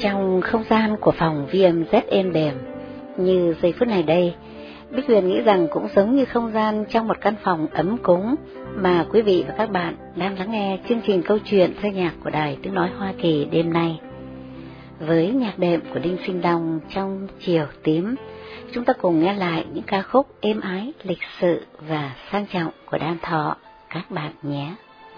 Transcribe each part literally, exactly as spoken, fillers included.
Trong không gian của phòng vê em zét êm đềm như giây phút này đây, Bích Huyền nghĩ rằng cũng giống như không gian trong một căn phòng ấm cúng mà quý vị và các bạn đang lắng nghe chương trình câu chuyện thơ nhạc của Đài Tiếng Nói Hoa Kỳ đêm nay. Với nhạc đệm của Đinh Sinh Đông trong Chiều Tím, chúng ta cùng nghe lại những ca khúc êm ái, lịch sự và sang trọng của Đan Thọ các bạn nhé.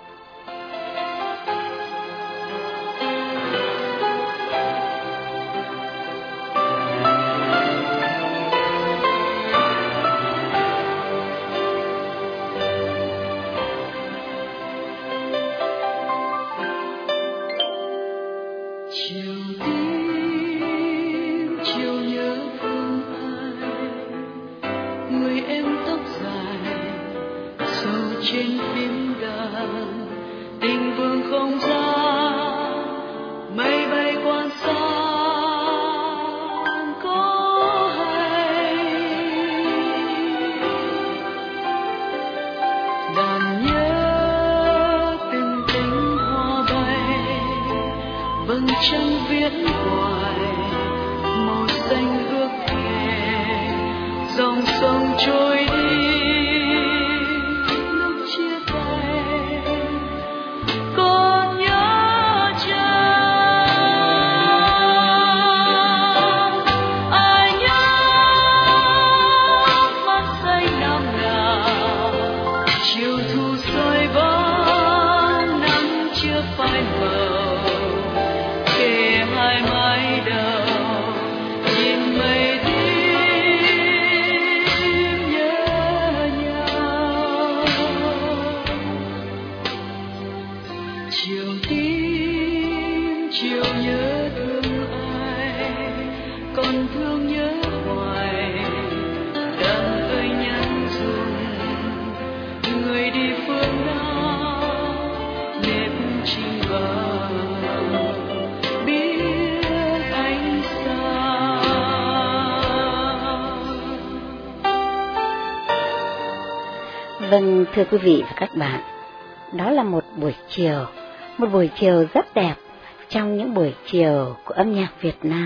Vâng, thưa quý vị và các bạn, đó là một buổi chiều, một buổi chiều rất đẹp trong những buổi chiều của âm nhạc Việt Nam.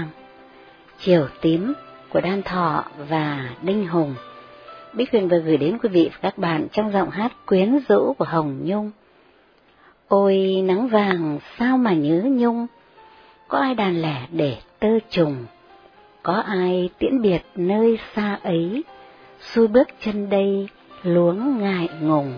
Chiều Tím của Đan Thọ và Đinh Hùng. Bích Huyền vừa gửi đến quý vị và các bạn trong giọng hát quyến rũ của Hồng Nhung. Ôi nắng vàng sao mà nhớ Nhung, có ai đàn lẻ để tơ trùng, có ai tiễn biệt nơi xa ấy, xuôi bước chân đây luống ngại ngùng.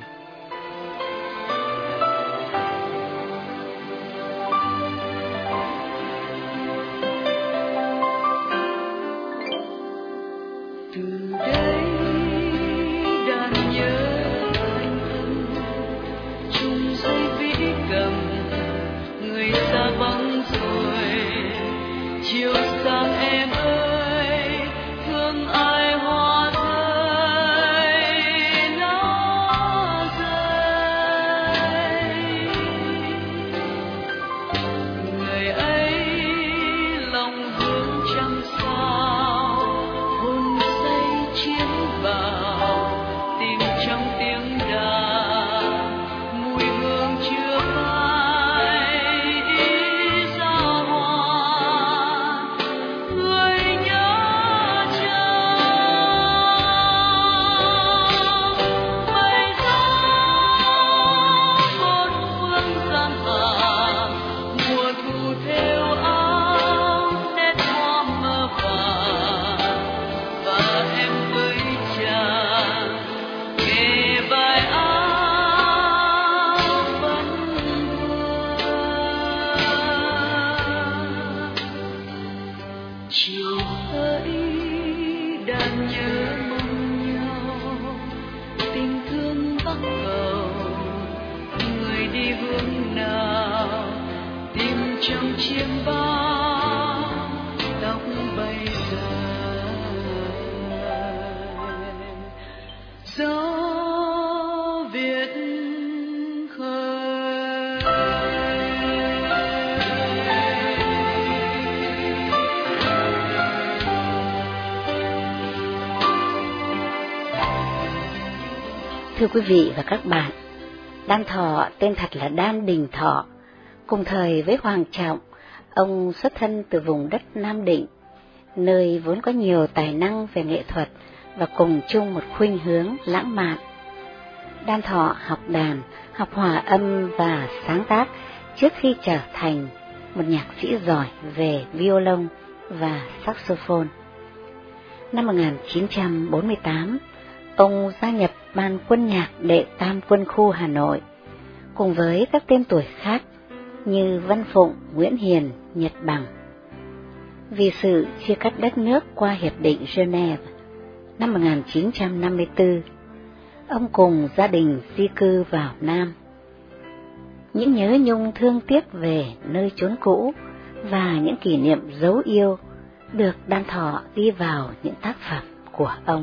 Từ đây đàn nhớ anh ân, chung dây vĩ cầm, người xa vắng rồi, chiều sáng em ơi, thương ai hoa rơi lá rơi, người ấy lòng hướng trăng sao, hôn say chiến vào tìm trong tiếng đàn, mùi hương chưa phai ý ra hoa, người nhớ chồng. Mây gió bốn phương gian hàng, mùa thu thêu áo nét hoa mơ vàng, và em với chàng kề vai áo vẫn vương. Chiều hỡi đàn nhớ mong nhau, tình thương bắc cầu, người đi hướng nào, tìm trong chiêm bao tóc bay dài. Gió Việt khơi. Thưa quý vị và các bạn, Đan Thọ tên thật là Đan Đình Thọ, cùng thời với Hoàng Trọng, Ông xuất thân từ vùng đất Nam Định, nơi vốn có nhiều tài năng về nghệ thuật và cùng chung một khuynh hướng lãng mạn. Đan Thọ học đàn, học hòa âm và sáng tác trước khi trở thành một nhạc sĩ giỏi về violon và saxophone. Năm một nghìn chín trăm bốn mươi tám, ông gia nhập ban quân nhạc Đệ Tam Quân khu Hà Nội, cùng với các tên tuổi khác như Văn Phụng, Nguyễn Hiền, Nhật Bằng. Vì sự chia cắt đất nước qua Hiệp định Geneva năm một nghìn chín trăm năm mươi tư, ông cùng gia đình di cư vào Nam. Những nhớ nhung thương tiếc về nơi chốn cũ và những kỷ niệm dấu yêu được Đan Thọ ghi vào những tác phẩm của ông.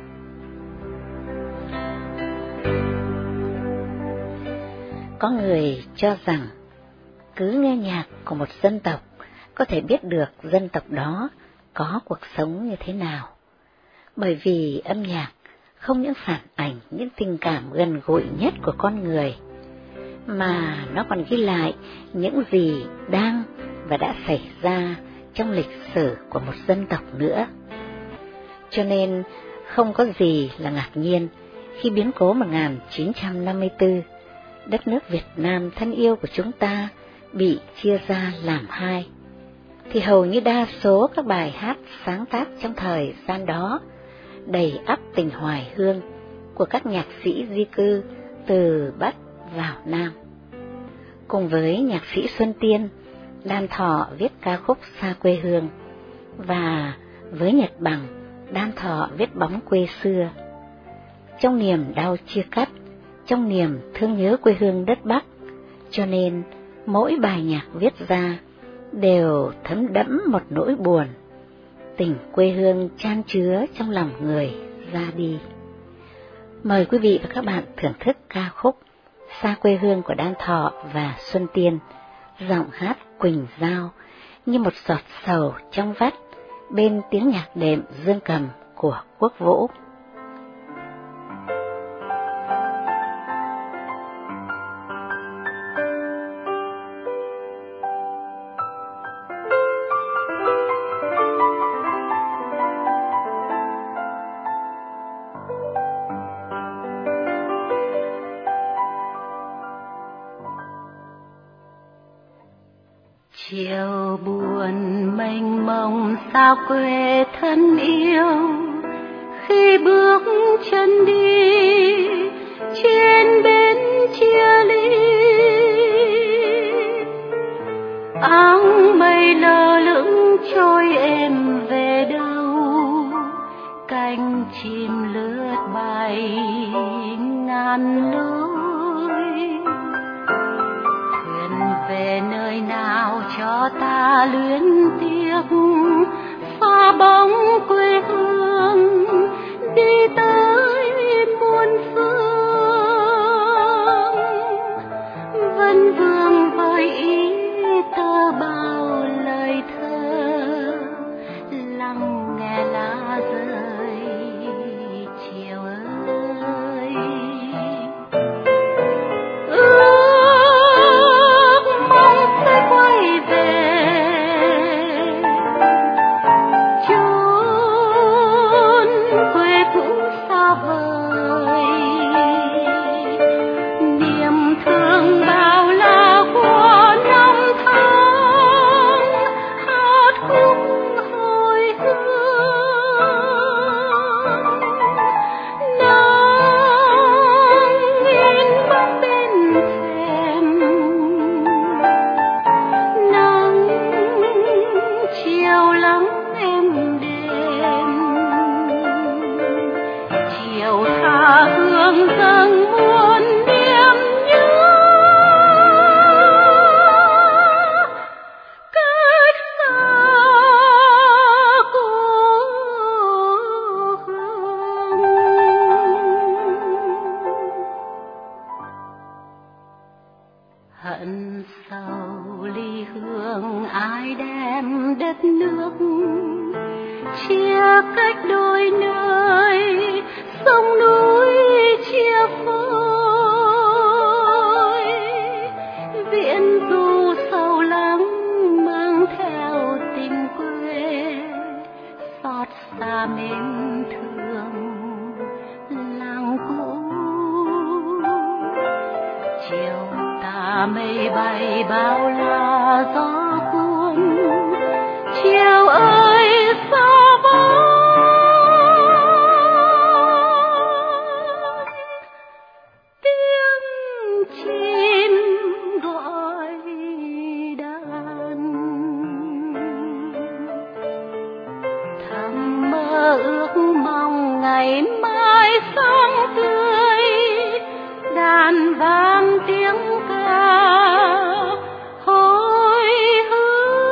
Có người cho rằng cứ nghe nhạc của một dân tộc có thể biết được dân tộc đó có cuộc sống như thế nào, bởi vì âm nhạc không những phản ảnh những tình cảm gần gũi nhất của con người, mà nó còn ghi lại những gì đang và đã xảy ra trong lịch sử của một dân tộc nữa. Cho nên không có gì là ngạc nhiên khi biến cố một nghìn chín trăm năm mươi tư, đất nước Việt Nam thân yêu của chúng ta bị chia ra làm hai, thì hầu như đa số các bài hát sáng tác trong thời gian đó đầy ắp tình hoài hương của các nhạc sĩ di cư từ Bắc vào Nam. Cùng với nhạc sĩ Xuân Tiên, Đan Thọ viết ca khúc Xa Quê Hương, và với Nhật Bằng, Đan Thọ viết Bóng Quê Xưa. Trong niềm đau chia cắt, trong niềm thương nhớ quê hương đất Bắc, cho nên mỗi bài nhạc viết ra đều thấm đẫm một nỗi buồn, tình quê hương chan chứa trong lòng người ra đi. Mời quý vị và các bạn thưởng thức ca khúc Xa Quê Hương của Đan Thọ và Xuân Tiên, giọng hát Quỳnh Giao như một giọt sầu trong vắt bên tiếng nhạc đệm dương cầm của Quốc Vũ. Chiều buồn mênh mông xa quê thân yêu, khi bước chân đi trên bến chia ly, áng mây lơ lửng trôi êm về đâu, cánh chim lướt bay ngàn lối. Thuyền về nơi nào cho ta luyến tiếc, pha bóng quê hương đi tới muôn phương. Vân vương với ý tơ bao lời thơ, lắng nghe lá rơi chiều ơi. Ước mong sẽ quay về chốn quê cũ xa vời, niềm thương bao la của năm tháng, hát khúc hồi hương. Nắng in bóng bên thềm, nắng chiều lắng êm đềm, chiều tha hương dâng muôn niềm nhớ. Cách xa cố hương, hận sầu ly hương ai đem đất nước, chia cách đôi nơi sông núi chia phôi. Viễn du sầu lắng mang xa mây bay bao la gió cuốn, chiều ơi xa vắng tiếng chim gọi đàn. Thầm mơ ước mong ngày mai sáng tươi, đàn vang tiếng ca hối hương.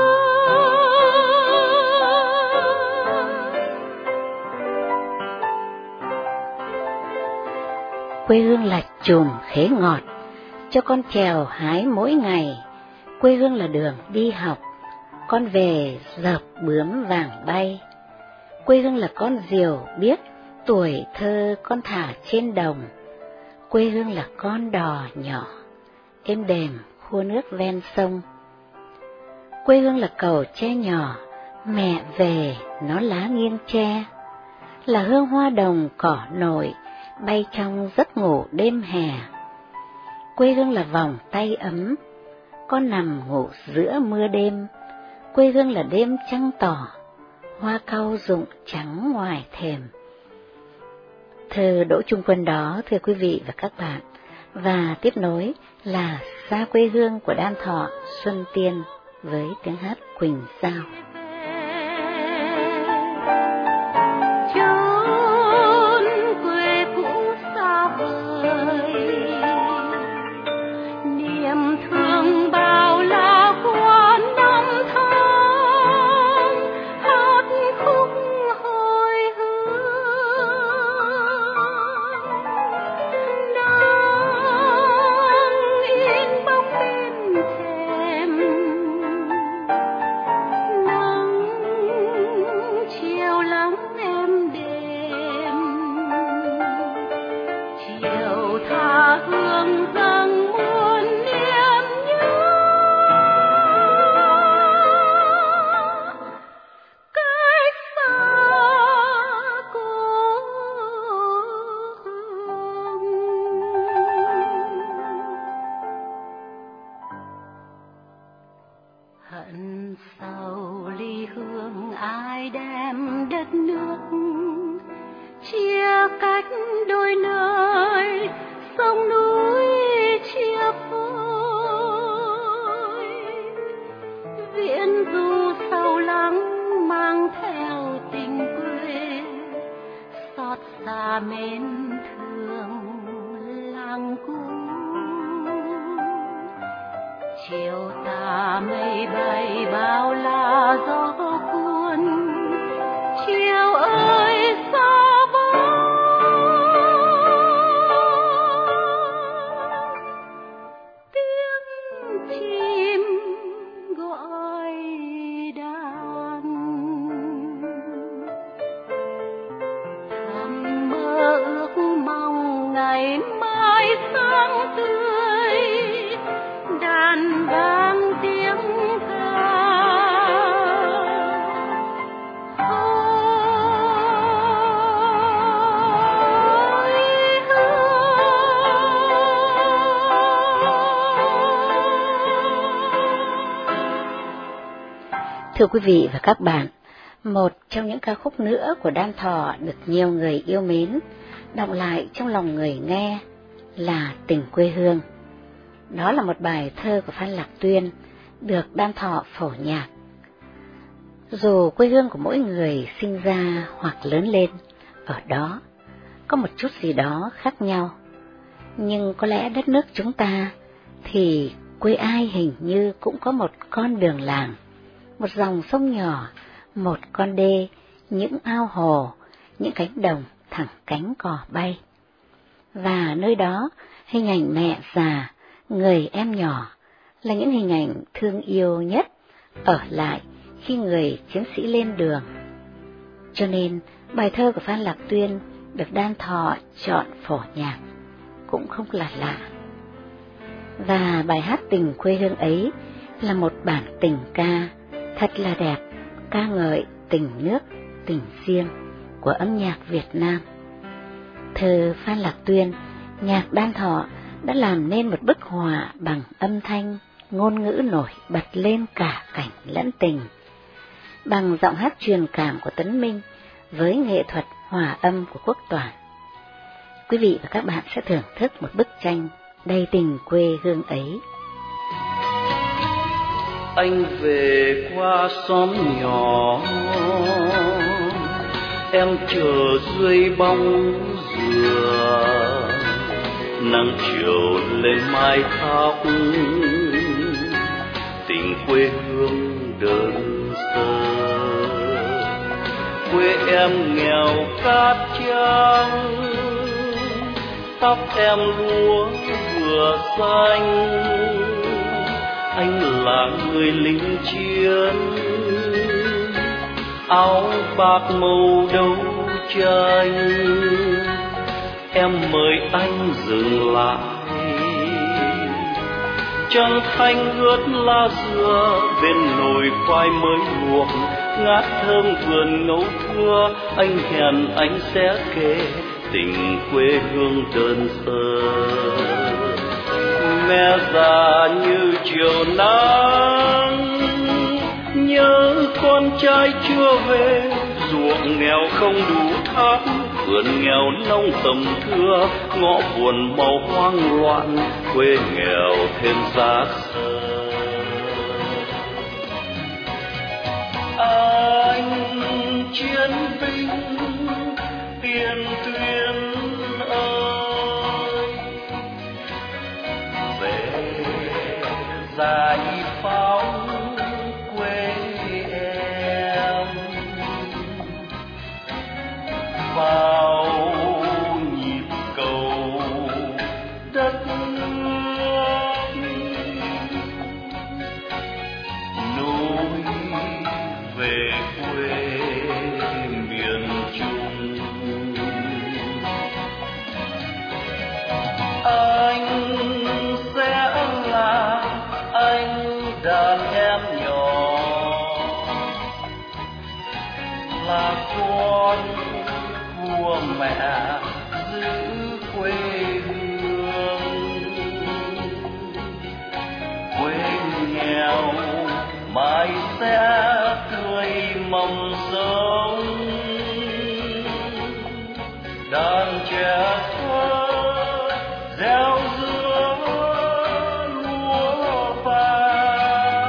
Quê hương là chùm khế ngọt cho con trèo hái mỗi ngày. Quê hương là đường đi học, con về dợp bướm vàng bay. Quê hương là con diều biết tuổi thơ con thả trên đồng. Quê hương là con đò nhỏ êm đềm khua nước ven sông. Quê hương là cầu tre nhỏ mẹ về nó lá nghiêng tre, là hương hoa đồng cỏ nổi bay trong giấc ngủ đêm hè. Quê hương là vòng tay ấm con nằm ngủ giữa mưa đêm. Quê hương là đêm trăng tỏ hoa cau rụng trắng ngoài thềm. Thơ Đỗ Trung Quân đó, thưa quý vị và các bạn, và tiếp nối là Xa quê hương của Đan Thọ Xuân Tiên với tiếng hát Quỳnh Giao. Chốn quê cũ xa vời, niềm thương bao la qua năm tháng, hát khúc hồi hương. Nắng in bóng bên thềm, nắng chiều lắng em đêm, chiều tha hương dâng muôn niềm nhớ. Cách xa cố hương. Hận sầu ly hương ai đem đất nước, chia cách đôi nơi sông núi chia phôi. Viễn du sâu lắng mang theo tình quê, xót xa mến thương làng cũ. Chiều tà mây bay bao la gió cuốn, chiều ơi xa vắng tiếng chim gọi đàn. Thầm mơ ước mong ngày mai sáng tươi, đàn vang tiếng ca hối hương. Thưa quý vị và các bạn, một trong những ca khúc nữa của Đan Thọ được nhiều người yêu mến, đọng lại trong lòng người nghe là Tình quê hương. Đó là một bài thơ của Phan Lạc Tuyên được Đan Thọ phổ nhạc. Dù quê hương của mỗi người sinh ra hoặc lớn lên ở đó có một chút gì đó khác nhau, nhưng có lẽ đất nước chúng ta thì quê ai hình như cũng có một con đường làng, một dòng sông nhỏ, một con đê, những ao hồ, những cánh đồng thẳng cánh cò bay. Và nơi đó hình ảnh mẹ già, người em nhỏ là những hình ảnh thương yêu nhất ở lại khi người chiến sĩ lên đường. Cho nên bài thơ của Phan Lạc Tuyên được Đan Thọ chọn phổ nhạc cũng không là lạ. Và bài hát Tình quê hương ấy là một bản tình ca thật là đẹp, ca ngợi tình nước, tình riêng của âm nhạc Việt Nam. Thơ Phan Lạc Tuyên, nhạc Đan Thọ đã làm nên một bức họa bằng âm thanh, ngôn ngữ nổi bật lên cả cảnh lẫn tình, bằng giọng hát truyền cảm của Tuấn Minh với nghệ thuật hòa âm của Quốc Toản. Quý vị và các bạn sẽ thưởng thức một bức tranh đầy tình quê hương ấy. Anh về qua xóm nhỏ, em chờ dưới bóng dừa, nắng chiều lên mái tóc, tình quê hương đơn sơ. Quê em nghèo cát trắng, tóc em lúa vừa xanh. Anh là người lính chiến, áo bạc màu đấu tranh. Em mời anh dừng lại, trăng thanh ướt lá dừa, bên nồi khoai mới luộc, ngát thơm vườn ngấu thưa. Anh hẹn anh sẽ kể tình quê hương đơn sơ. Mẹ già như chiều nắng, nhớ con trai chưa về. Ruộng nghèo không đủ thắm, vườn nghèo nông tầm thưa. Ngõ buồn màu hoang loạn, quê nghèo thêm xác xơ. Anh chiến binh tiền tuyến ơi, về giải phóng quê em. Vào nhịp cầu đất nước, nối về quê miền Trung. Anh sẽ là anh đàn em nhỏ, là con của mẹ giữ quê hương. Quê nghèo mãi sẽ tươi mầm sống, đàn trẻ thơ gieo giữa lúa vàng.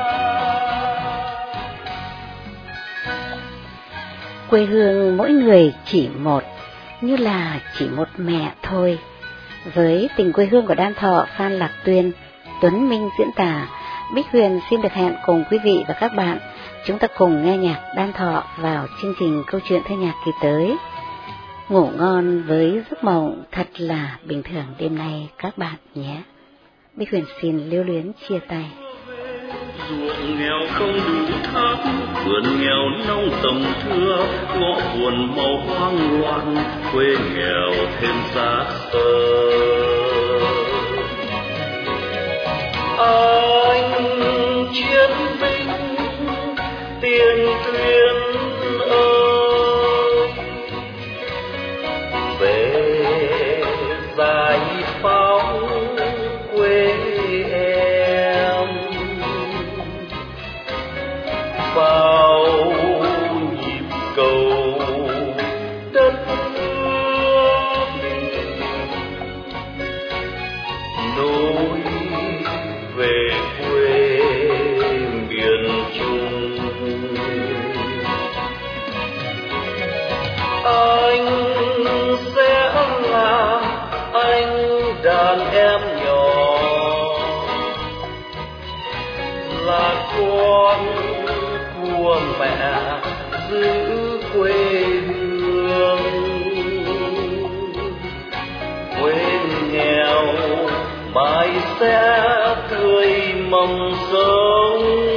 Quê hương mỗi người chỉ một, như là chỉ một mẹ thôi. Với tình quê hương của Đan Thọ, Phan Lạc Tuyên, Tuấn Minh diễn tả, Bích Huyền xin được hẹn cùng quý vị và các bạn chúng ta cùng nghe nhạc Đan Thọ vào chương trình Câu chuyện thơ nhạc kỳ tới. Ngủ ngon với giấc mộng thật là bình thường đêm nay các bạn nhé. Bích Huyền xin lưu luyến chia tay. Ruộng nghèo không đủ thắm, vườn nghèo nông tầm thưa. Ngõ buồn màu hoang loạn, quê nghèo thêm xác xơ. Anh chiến binh tiền tuyến ơi, về giải phóng quê em. Vào nhịp cầu đất nước, nối về quê miền Trung. Anh sẽ là anh đàn em nhỏ, là con của mẹ giữ quê hương. Quê nghèo mãi sẽ tươi mầm sống,